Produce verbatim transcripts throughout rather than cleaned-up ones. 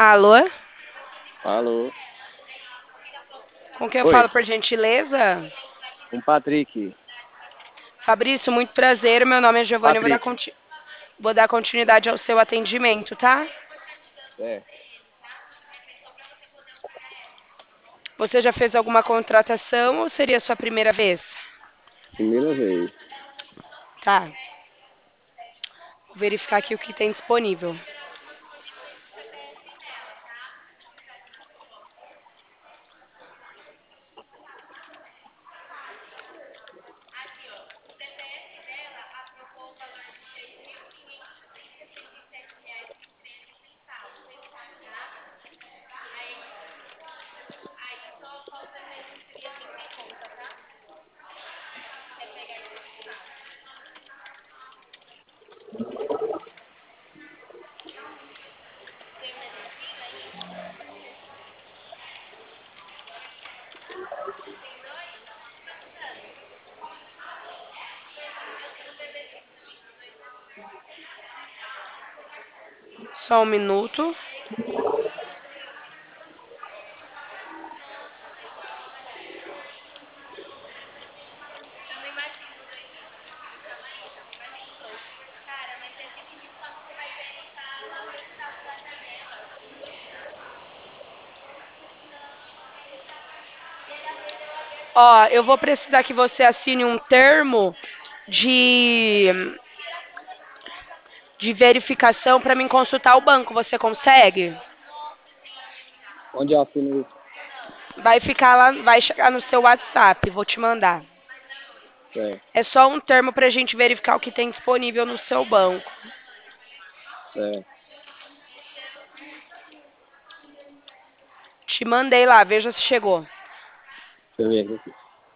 Alô? Alô? Com quem eu Oi, falo, por gentileza? com o Patrick. Fabrício, muito prazer. Meu nome é Giovanni. Eu vou dar, Patrick. conti... vou dar continuidade ao seu atendimento, tá? É, Você já fez alguma contratação ou seria a sua primeira vez? primeira vez. Tá. Vou verificar aqui o que tem disponível. Só um minuto. Ó, eu vou precisar que você assine um termo de, de verificação para mim consultar o banco. Você consegue? Onde eu assino isso? Vai ficar lá, vai chegar no seu WhatsApp. Vou te mandar. É, É só um termo para a gente verificar o que tem disponível no seu banco. é. Te mandei lá, veja se chegou. Deixa eu ver aqui.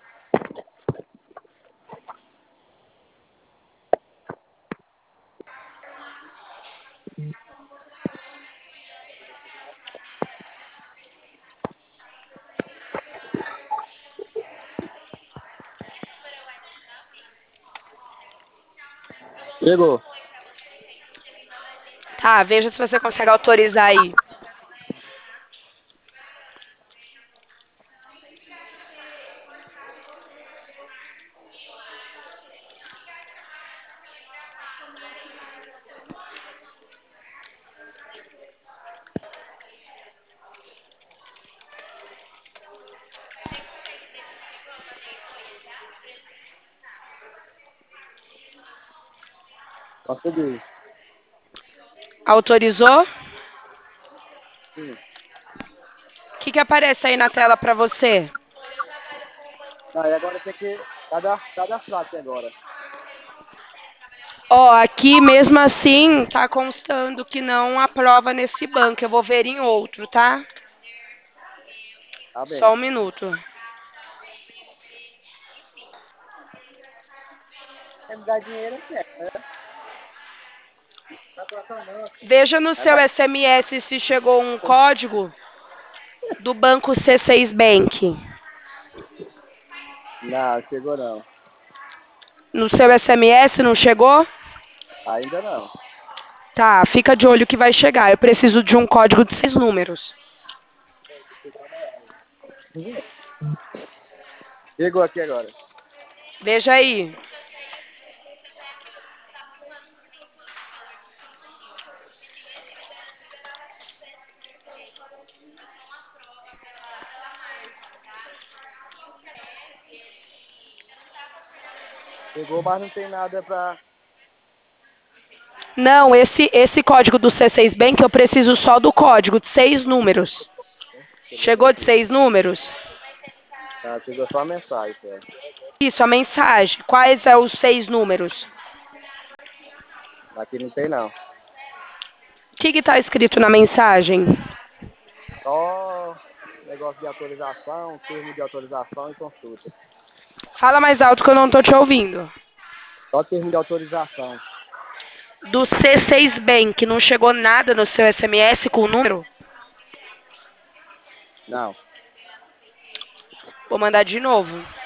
Chegou. Tá, veja se você consegue autorizar aí. Consegui. Autorizou? Sim. O que, que aparece aí na tela para você? Tá, e agora tem que cadastrar, cadastrar aqui agora. Ó, aqui mesmo assim tá constando que não aprova nesse banco. Eu vou ver em outro, tá? Tá Só bem. um minuto. Quer me dar dinheiro, é certo, né? Vai passar não. Veja no Vai seu pa- S M S se chegou um código do banco C seis Bank. Não, chegou não. No seu S M S não chegou? Ainda não. Tá, fica de olho que vai chegar. Eu preciso de um código de seis números. Chegou aqui agora. Veja aí. Chegou, mas não tem nada pra... Não, esse, esse código do C seis Bank eu preciso só do código de seis números. Deixa eu ver Chegou de aqui. seis números? Tá, chegou só a mensagem, é. Isso, a mensagem. Quais são os seis números? Aqui não tem não. O que está escrito na mensagem? Só negócio de autorização, termo de autorização e consulta. Fala mais alto que eu não estou te ouvindo. Só termo de autorização. Do C seis Bank, não chegou nada no seu S M S com o número? Não. Vou mandar de novo.